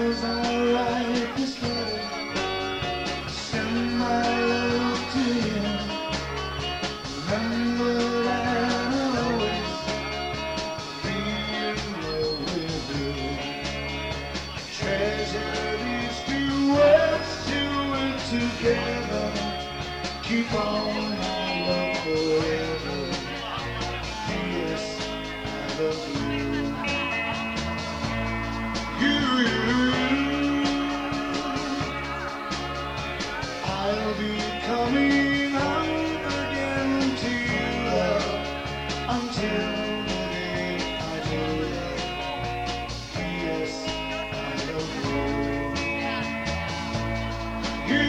As I write this letter, send my love to you. Remember that I'll always be in love with you. Treasure these few words till we're together. Keep on my love forever. Yes, I love you. I'll be coming home again to you, love, until the day I do. Yes, I love you.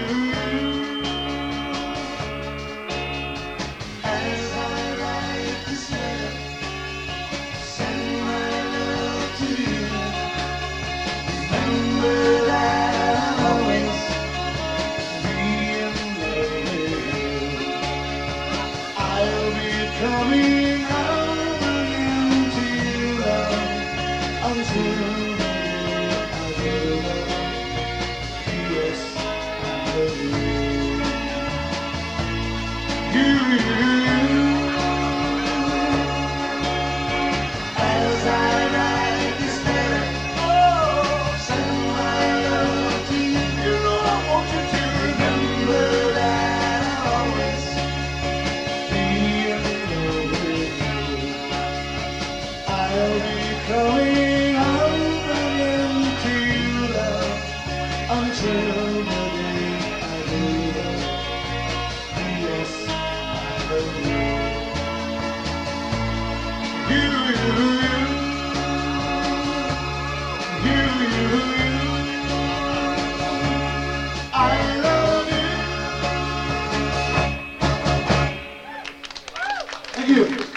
As I write this letter, send my love to you. Remember that I'll always be in love with you. I'll be coming home again to you, love, until the day I do. Yes, I love you. As I write this letter, send my love to you. You know I want you to remember that I'll always be in love with you. I'll be coming home again to you, love, until the day I do. Yes, I love you. I love you. Thank you.